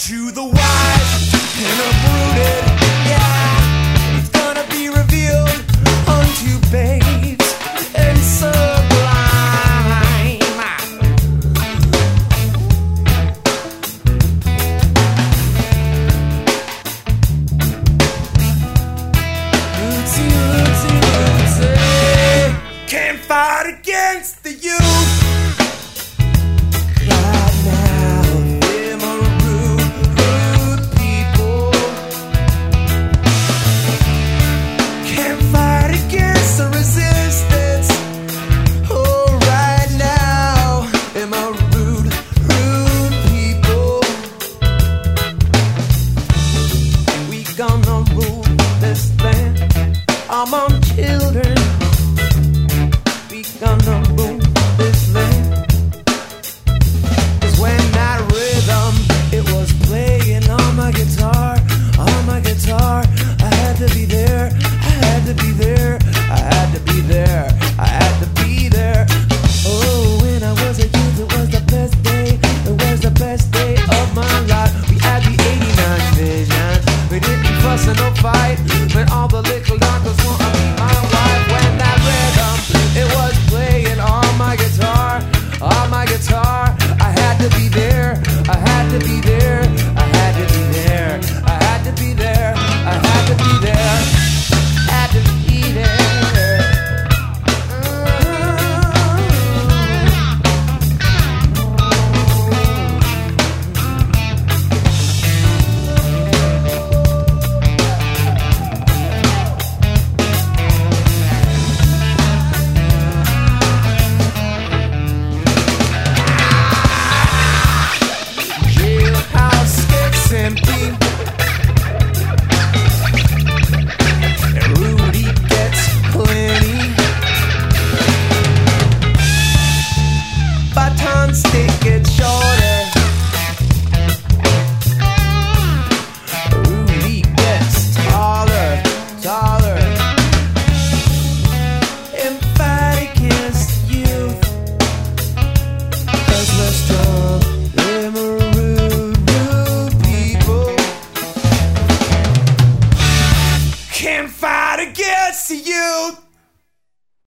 to the wise and uprooted. Yeah, it's gonna be revealed unto babes and sublime. Rootsy, rootsy, rootsy. Can't fight against the youth. Gonna rule this land among children. We gonna rule this land. 'Cause when that rhythm, it was playing on my guitar, I had to be there, I had to be there, I had to be there, I had to be there. Oh, when I was a youth, it was the best day, it was the best day of my life. We had the 89 vision. We didn't fuss and no fight, when all the little doctors want to be my wife. When that rhythm, it was playing on my guitar, I had to be there, I had to be there, I had to be there, I had to be there, I had to be there, had to be there. Stay